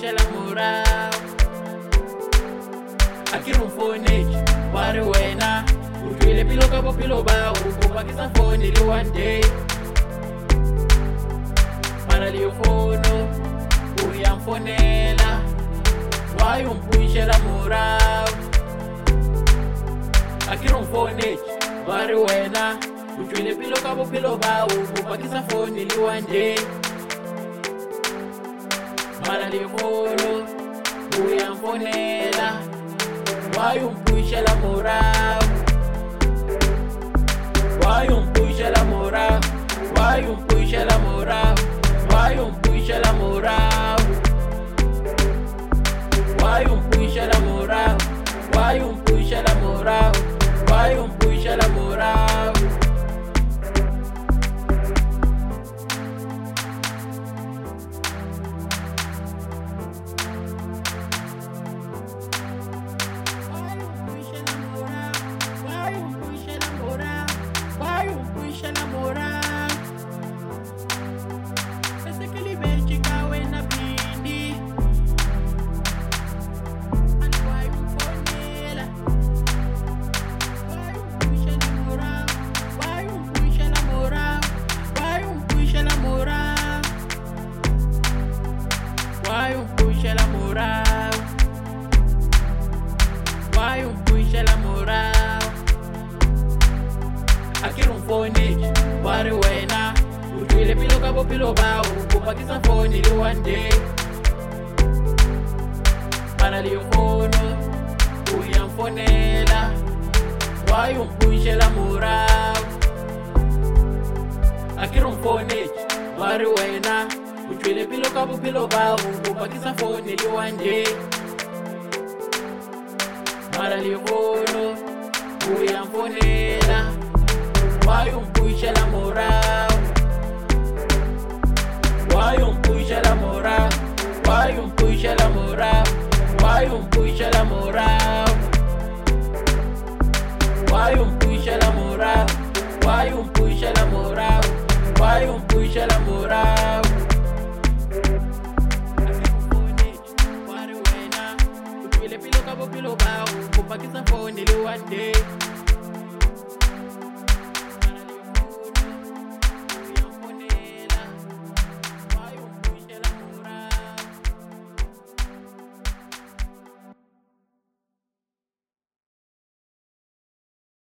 pushela moral. Akiri mfoneki wari wena utwile pilo kabo pilo bao kupakisa phone ili one day. Mara liyo fono uyamfonela why umpushela moral. Akiri mfoneki wari wena utwile pilo kabo pilo bao kupakisa phone ili one day. Mara liyo fono uyamfonela why umpushela moral. Why umpushela moral? Why umpushela moral? Why umpushela moral? Why umpushela moral? Why umpushela moral? Why umpushela moral? Why umpushela moral? Why umpushela moral? Akiri mfoneki wari wena utwile pilo kabo pilo bao kupakisa phone ili one day. Mara liyo fono uyamfonela why umpushela moral. Akiri mfoneki wari wena utwile pilo kabo pilo bao kupakisa phone ili one day. Mara liyo fono uyamfonela why umpushela moral. Why umpushela moral? Why umpushela moral? Why umpushela moral? Why umpushela moral? Why umpushela moral? Why umpushela moral? Wari wena utwile pilo kabo pilo bao kupakisa phone ili one day.